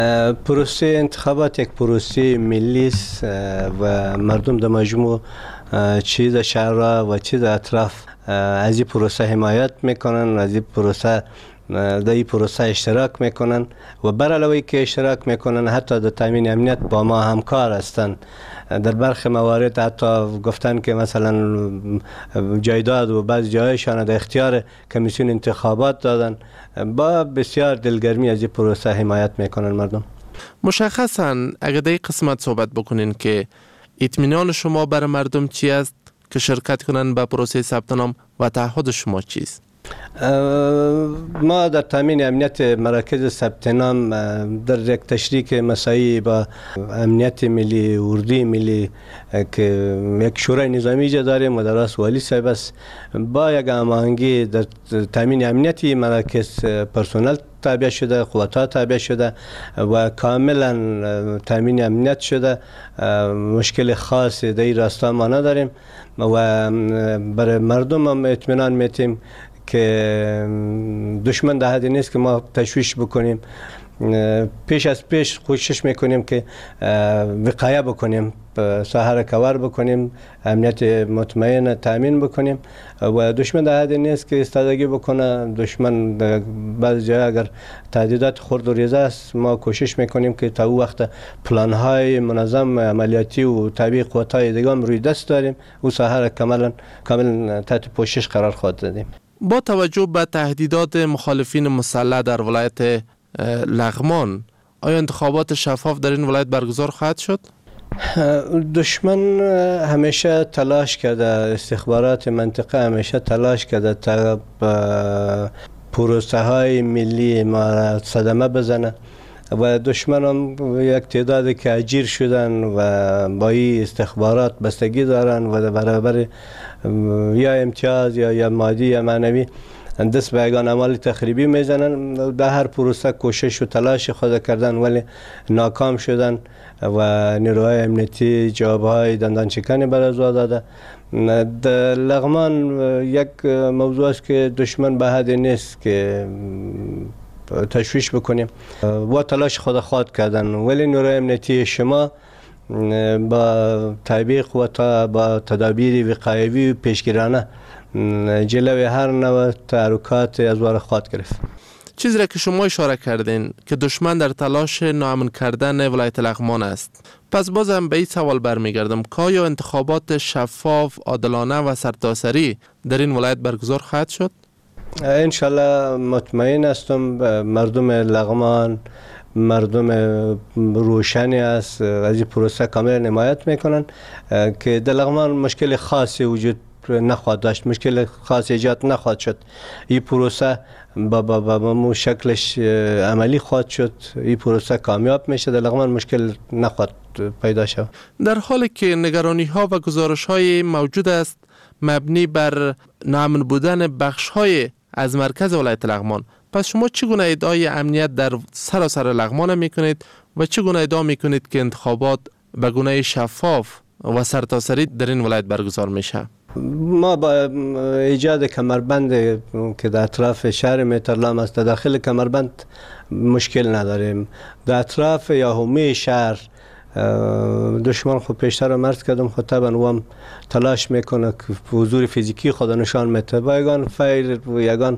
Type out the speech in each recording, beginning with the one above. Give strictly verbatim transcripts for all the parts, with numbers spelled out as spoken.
پروسه انتخابات یک پروسه ملی است و مردم در مجموع چیز شهر و چیز اطراف از این پروسه حمایت میکنن، از این پروسه در این پروسه اشتراک میکنن و بر علاوه که اشتراک میکنن حتی در تامین امنیت با ما همکار هستند. در برخی موارد حتی گفتن که مثلا جایداد و بعض جایشان در اختیار کمیسیون انتخابات دادن. با بسیار دلگرمی از این پروسه حمایت میکنن مردم. مشخصا اگر در این قسمت صحبت بکنین که اطمینان شما برای مردم چی است که شرکت کنن به پروسه ثبت نام و تعهد شما چیست؟ ما در تامین امنیت مراکز ثبت نام در یک تشریک مساعی با امنیت ملی اردوی ملی که یک شورای نظامی جا داریم و در راست والی صاحب است، با یک هماهنگی در تامین امنیتی مراکز پرسنل تابع شده، قوت‌ها تابع شده و کاملا تامین امنیت شده. مشکل خاصی در این راستا ما نداریم و برای مردم هم اطمینان میتیم که دشمن در حدی نیست که ما تشویش بکنیم. پیش از پیش کوشش میکنیم که وقایه بکنیم، ساحه کور بکنیم، امنیت مطمئن تامین بکنیم و دشمن در حدی نیست که استادگی بکنه. دشمن بعض جای اگر تهدیدات خرد و ریزه است، ما کوشش میکنیم که تا او وقت پلان های منظم عملیاتی و تابع قوت های دیگه هم روی دست داریم. او ساحه کاملا کاملا تحت پوشش قرار خواهد دادیم. با توجه به تهدیدات مخالفین مسلح در ولایت لغمان، آیا انتخابات شفاف در این ولایت برگزار خواهد شد؟ دشمن همیشه تلاش کرده، استخبارات منطقه همیشه تلاش کرده تا پروسه های ملی ما صدمه بزنه و دشمن هم یک تعدادی که اجیر شدن و با این استخبارات بستگی دارن و برابر یا امتیاز یا یا مادی یا معنوی دست به یگان اعمال تخریبی میزنن. در هر پروسه کوشش و تلاش خود کردن ولی ناکام شدن و نیروهای امنیتی جوابهای دندان چکانی بر از داده. در لغمان یک موضوع است که دشمن به حد نیست که تشویش بکنیم و تلاش خود خواهد کردن ولی نیروهای امنیتی شما با تطبیق و تا با تدابیر وقایوی و پیشگیرانه جلوی هر نوع تحرکات از وار خواهد گرفت. چیزی را که شما اشاره کردین که دشمن در تلاش ناامن کردن ولایت لغمان است، پس بازم به این سوال برمیگردم که آیا انتخابات شفاف، عادلانه و سرتاسری در این ولایت برگزار خواهد شد؟ انشالله مطمئن هستم مردم لغمان مردم روشنی است، از این پروسه کامل حمایت میکنن که در لغمان مشکل خاصی وجود نخواهد داشت، مشکل خاص ایجاد نخواهد شد. این پروسه با با با مو شکلش عملی خواهد شد. این پروسه کامیاب میشه، در لغمان مشکل نخواهد پیدا شد. در حالی که نگرانی ها و گزارش های موجود است مبنی بر ناامن بودن بخش های از مرکز ولایت لغمان، پس شما چگونه ادعای امنیت در سراسر لغمان میکنید و چگونه ادعا میکنید که انتخابات به گونه شفاف و سرتاسری در این ولایت برگزار میشه؟ ما با ایجاد کمربند که در اطراف شهر مهترلام است، در داخل کمربند مشکل نداریم. در اطراف یا حومه شهر دشمن خود پیشتر مرز کردم خود طبعا و هم تلاش میکنه که حضور فیزیکی خود نشان میده. با یگان فیر و یگان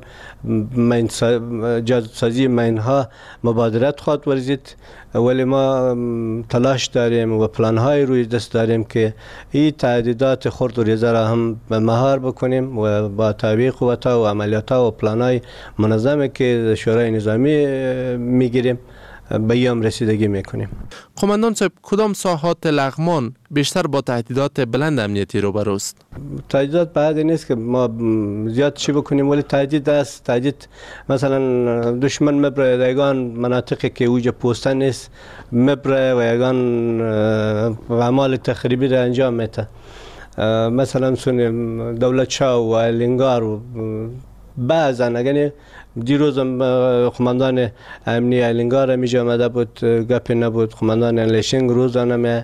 جادسازی مینها مبادرت خواهد ورزید ولی ما تلاش داریم و پلان های روی دست داریم که این تهدیدات خرد و ریزه را هم مهار بکنیم و با تابع قوت‌ها و عملیات‌ها و پلان های منظمی که شورای نظامی میگیریم به این رسیدگی میکنیم. قماندان صاحب، کدام ساحات لغمان بیشتر با تهدیدات بلند امنیتی روبروست؟ تهدیدات بعد نیست که ما زیاد چی بکنیم ولی تهدید است. تهدید مثلا دشمن مبره در یگان مناطقی که اوج پوسته نیست مبره و یگان اعمال تخریبی را انجام میده. مثلا سون دولت شاه و الینگار و بعضا اگر دیروز قماندان امنی الینگار میجا آمده بود، گپی نبود. قماندان لشنگ روزانه می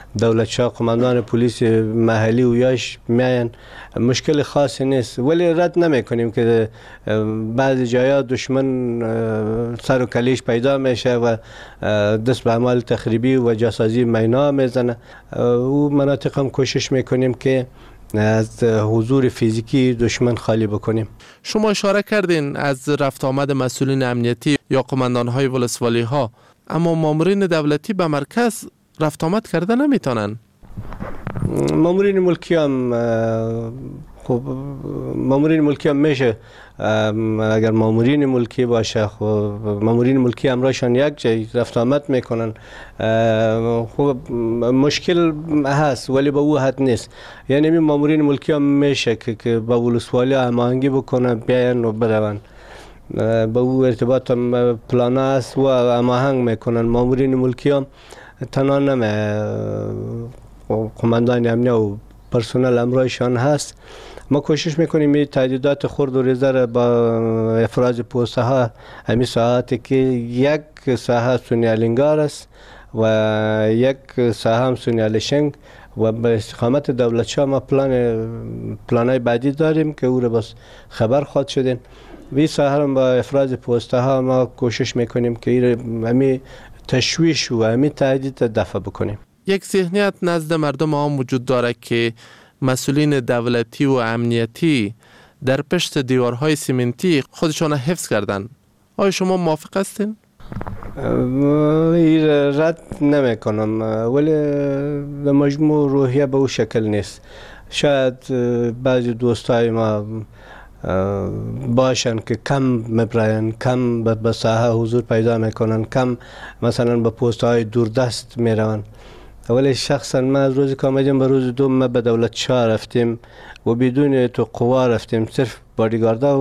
دولت شاه قماندان پلیس محلی و یاش میاین، مشکل خاصی نیست، ولی رد نمی کنیم که بعضی جایا دشمن سر و کلیش پیدا میشه و دست به اعمال تخریبی و جاسازی مینا میزنه. او مناطق هم کوشش میکنیم که از حضور فیزیکی دشمن خالی بکنیم. شما اشاره کردین از رفت آمد مسئولین امنیتی یا قماندان های ولسوالی ها، اما مامورین دولتی به مرکز رفت آمد کرده نمیتونن. مامورین ملکی هم خب مامورین ملکی هم میشه، اگر مامورین ملکی باشه خب مامورین ملکی همراهشان یک جای رفت آمد میکنن. خب مشکل هست ولی به او حد نیست. یعنی می مامورین ملکی هم میشه که که با ولسوالی هماهنگی بکنن بیاین و برون. با او ارتباط هم پلان است و هماهنگ میکنن. مامورین ملکی هم تنها نمی قماندان امنیه و پرسنل همراهشان هست. ما کوشش میکنیم این تهدیدات خرد و ریزه را با افراز پوسته ها، همین ساعتی که یک ساحه سونی الینگار است و یک ساحه هم سونی الشنگ و به استقامت دولت شاه ما پلان پلانای بعدی داریم که او را بس خبر خواهد شدین. وی ساحه را با افراز پوسته ها ما کوشش میکنیم که این همین تشویش و همین تهدید دفع بکنیم. یک ذهنیت نزد مردم عام وجود داره که مسئولین دولتی و امنیتی در پشت دیوارهای سیمنتی خودشان حفظ کردن. آیا شما موافق هستین؟ رد نمی کنم ولی به مجموع روحیه به او شکل نیست. شاید بعضی دوستای ما باشن که کم مبراین، کم به ساحه حضور پیدا میکنن، کم مثلا به پست های دوردست میروند. ولی شخصا ما از روزی که آمدیم به روز دوم ما به دولت شاه رفتیم و بدون تو قوا رفتیم، صرف بادیگاردا و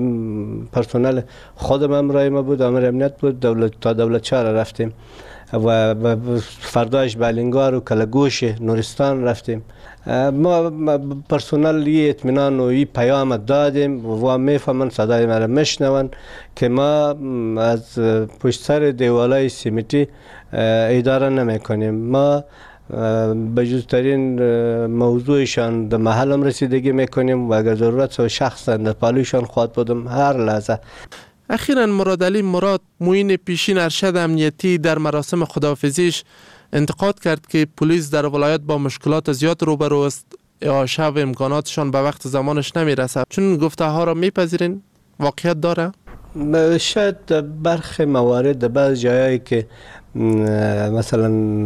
پرسنل خودم همراه ما بود، امر امنیت بود، دولت تا دولت شاه رفتیم و فرداش به الینگار و کلگوش نورستان رفتیم. ما پرسنل یه اطمینان و یه پیام دادیم و میفهمن صدای ما را میشنون که ما از پشت سر دیوالای سیمنتی اداره نمی کنیم. ما به جزترین موضوعشان در محل هم رسیدگی میکنیم و اگر ضرورت شخصا در پالوشان خواهد بودم هر لحظه. اخیراً مراد علی مراد معین پیشین ارشد امنیتی در مراسم خداحافظیش انتقاد کرد که پلیس در ولایت با مشکلات زیاد روبرو است، اعاشه و امکاناتشان به وقت زمانش نمیرسد. چون گفته ها را میپذیرین؟ واقعیت داره؟ شاید برخی موارد بعض جایی که مثلا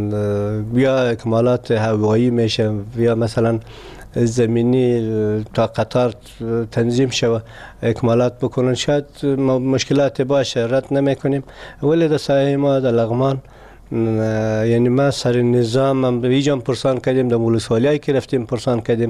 بیا اکمالات هوایی میشه یا مثلا زمینی تا قطار تنظیم شود اکمالات بکنن، شاید مشکلات باشه، رد نمی کنیم. ولی در سایه ما در لغمان یعنی ما سر نظام هم ایجام پرسان کردیم، در ولسوالی که رفتیم پرسان کردیم.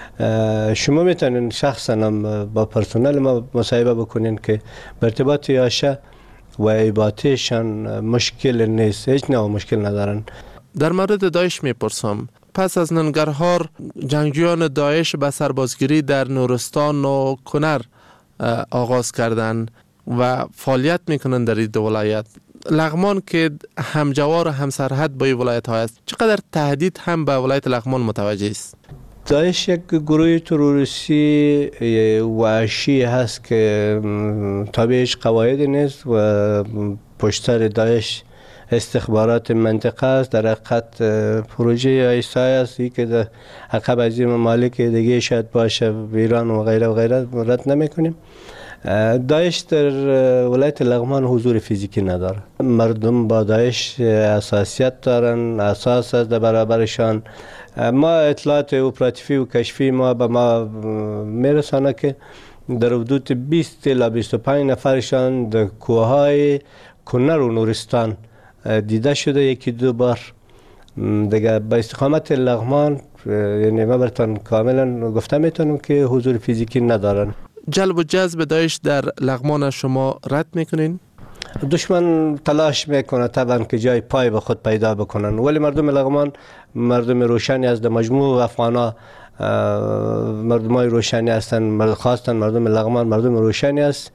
شما میتونین شخصا هم با پرسنل ما مصاحبه بکنین که به ارتباط اعاشه و ایباتشان مشکل نیست، هیچ نوع مشکل ندارن. در مورد داعش میپرسم، پس از ننگرهار جنگجویان داعش به سربازگیری در نورستان و کنر آغاز کردند و فعالیت میکنن در این دو ولایت. لغمان که همجوار و همسرحد با این ولایت ها است، چقدر تهدید هم به ولایت لغمان متوجه است؟ داعش یک گروه تروریستی وحشی هست که تابعش قواعد نیست و پشت سر داعش استخبارات منطقه است. در حقیقت پروژه ایسای است که در عقب از این ممالک دیگه شاید باشه، ایران و غیره و غیره، رد نمی کنیم. داعش در ولایت لغمان حضور فیزیکی نداره. مردم با داعش اساسیت دارن، اساس است در برابرشان. ما اطلاعات اپراتیفی و کشفی ما به ما میرسانه که در حدود بیست تا بیست و پنج نفرشان در کوههای کنر و نورستان دیده شده یکی دو بار. دیگه با استقامت لغمان یعنی ما براتون کاملا گفته میتونم که حضور فیزیکی ندارن. جلب و جذب داعش در لغمان شما رد میکنین؟ دشمن تلاش میکنه طبعا که جای پای به خود پیدا بکنن، ولی مردم لغمان مردم روشنی از مجموع افغانا مردم های روشنی هستند. خواستن مردم لغمان مردم روشنی است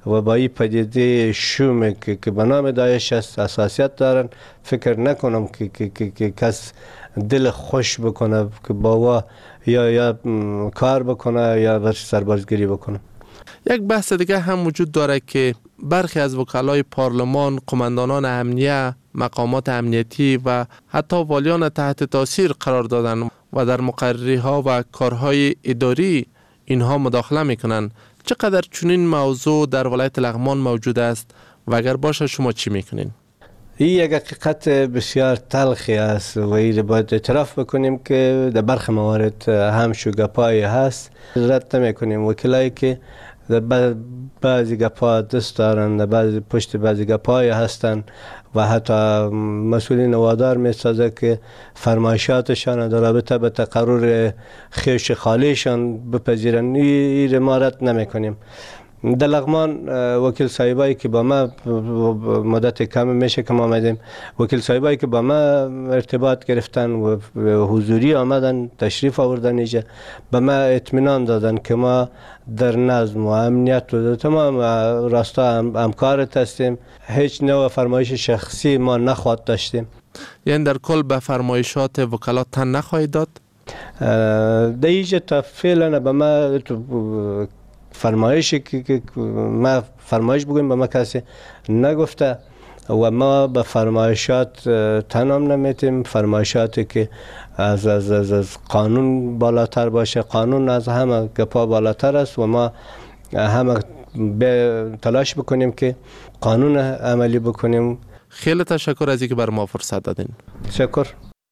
و با این پدیده شوم که, که به نام داعش است اساسیت دارن. فکر نکنم که, که, که, که کس دل خوش بکنه که با یا یا کار بکنه یا ورش سربازگیری بکنه. یک بحث دیگه هم وجود داره که برخی از وکلای پارلمان، قماندانان امنیه، مقامات امنیتی و حتی والیان تحت تاثیر قرار دادن و در مقرری ها و کارهای اداری اینها مداخله میکنن. چقدر چنین موضوع در ولایت لغمان موجود است و اگر باشه شما چی میکنین؟ این یک حقیقت بسیار تلخی است و این باید اعتراف بکنیم که در برخی موارد هم شوگپایی هست. رد نمی کنیم وکلایی که در بعضی گپا دست دارن، در بعضی پشت بعضی گپای هستن و حتی مسئولین وادار می سازه که فرمایشاتشان در رابطه به تقرر خیش خالیشان بپذیرن. این ما رد نمی کنیم. در لغمان وکیل صاحبایی که با ما مدت کم میشه که ما آمدیم، وکیل صاحبایی که با ما ارتباط گرفتن و حضوری آمدن تشریف آوردن اینجا به ما اطمینان دادن که ما در نظم و امنیت و تمام راستا همکارت هستیم. هیچ نوع فرمایش شخصی ما نخواهد داشتیم. یعنی در کل به فرمایشات وکلات تن نخواهید داد؟ در اینجا تا فعلا به ما فرمایشی که ما فرمایش بگویم به ما کسی نگفته و ما به فرمایشات تنام نمیتیم. فرمایشاتی که از, از, از, از قانون بالاتر باشه، قانون از همه گپا بالاتر است و ما همه تلاش بکنیم که قانون عملی بکنیم. خیلی تشکر از اینکه بر ما فرصت دادین. تشکر.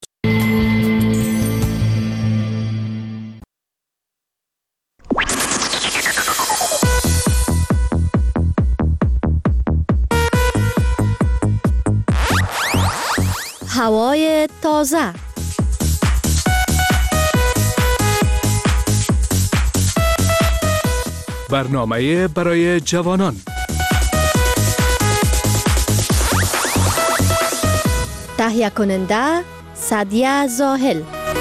هوای تازه. برنامه برای جوانان. تهیه کننده سعدیه زاهل.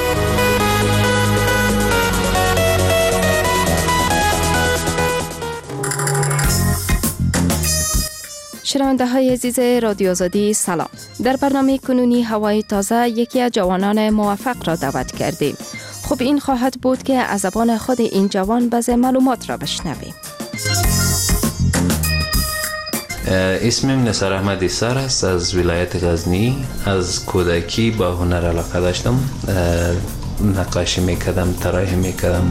شنونده های عزیز رادیو آزادی سلام. در برنامه کنونی هوای تازه یکی از جوانان موفق را دعوت کردیم. خب این خواهد بود که از زبان خود این جوان بعضی معلومات را بشنویم. اسمم نثار احمد ایسار است، از ولایت غزنی. از کودکی با هنر علاقه داشتم، نقاشی میکردم، طراحی میکردم.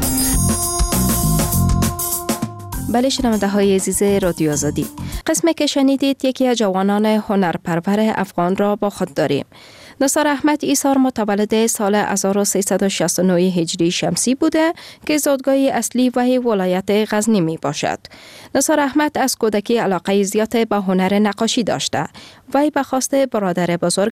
بله شنونده های عزیز رادیو آزادی، قسمی که شنیدید یکی از جوانان هنرپرور افغان را با خود داریم. نثار احمد ایسار متولد سال هزار و سیصد و شصت و نه هجری شمسی بوده که زادگاه اصلی وی ولایت غزنی می باشد. نثار احمد از کودکی علاقه زیاد به هنر نقاشی داشته. وی به خواست برادر بزرگ